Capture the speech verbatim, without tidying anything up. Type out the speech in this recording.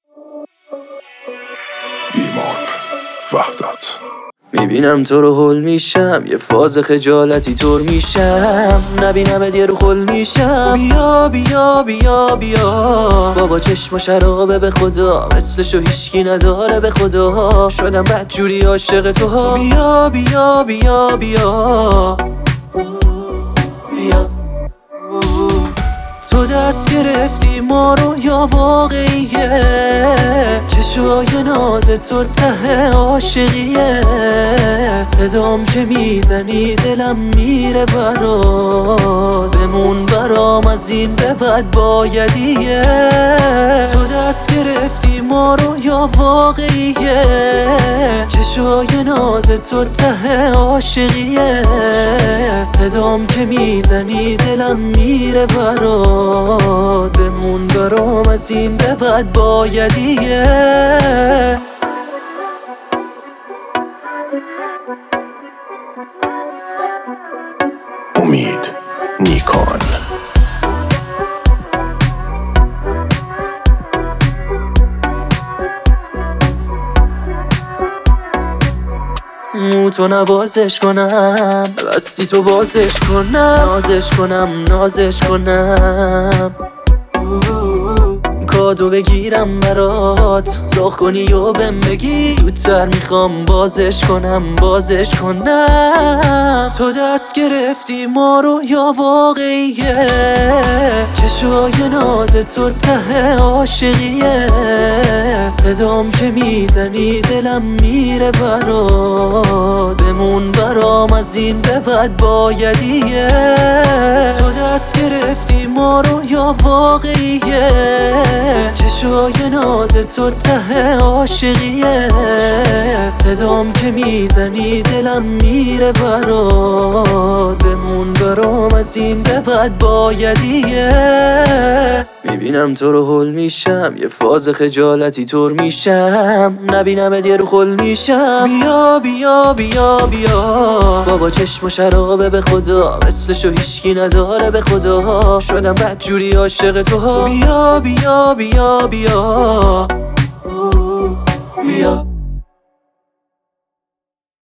ایمان وحدت. میبینم تو رو هول میشم، یه فاز خجالتی طور میشم. نبینم دیگه رو خل میشم. بیا بیا بیا بیا بابا چشم و شرابه به خدا، مثلشو هیچکی نداره به خدا. شدم بدجوری عاشق تو ها. بیا بیا بیا بیا بیا تو دست گرفتی ما رو یا واقعیه؟ چشای ناز تو ته عاشقیه. صدام که میزنی دلم میره برات، بمون برام از این به بعد بایدیه. تو دست گرفتی ما رو یا واقعیه؟ چشای ناز تو ته عاشقیه. صدام که میزنی دلم میره برات، بمون برام از این به بعد بایدیه. امید نیکان. مو تو نوازش کنم، بستی تو بازش کنم. نازش کنم نازش کنم، کادو بگیرم برات، زاخ کنی و بهم بگی. زودتر میخوام بازش کنم بازش کنم. تو دست گرفتی ما رو یا واقعیه؟ چشای ناز تو ته عاشقیه. صدام که میزنی دلم میره برات، بمون برام از این به بعد بایدیه. تو دست گرفتی ما رو یا واقعیه؟ چشای ناز تو ته عاشقیه. صدام که میزنی دلم میره برات، بمون برام از این به بعد بایدیه. میبینم تو رو هول میشم، یه فاز خجالتی طور میشم. نبینم دیگه رو خل میشم. بیا بیا بیا بیا بابا چشم و شرابه به خدا، مثلشو هیچکی نداره به خدا. شدم بدجوری عاشق تو ها. بیا بیا بیا بیا بیا